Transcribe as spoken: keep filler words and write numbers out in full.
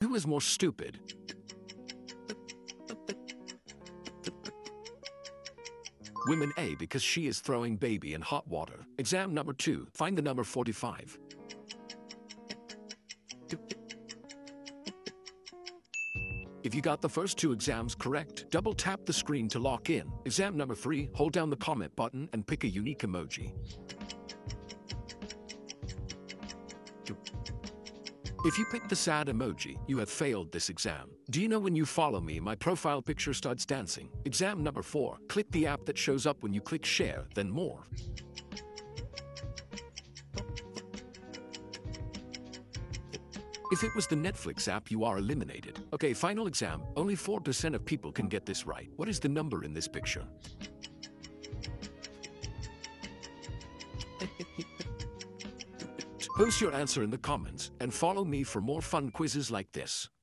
Who is more stupid? Women A, because she is throwing baby in hot water. Exam number two. Find the number forty-five. If you got the first two exams correct, double tap the screen to lock in. Exam number three, hold down the comment button and pick a unique emoji. If you pick the sad emoji, you have failed this exam. Do you know when you follow me, my profile picture starts dancing? Exam number four, click the app that shows up when you click share, then more. If it was the Netflix app, you are eliminated. Okay, final exam. Only four percent of people can get this right. What is the number in this picture? Post your answer in the comments and follow me for more fun quizzes like this.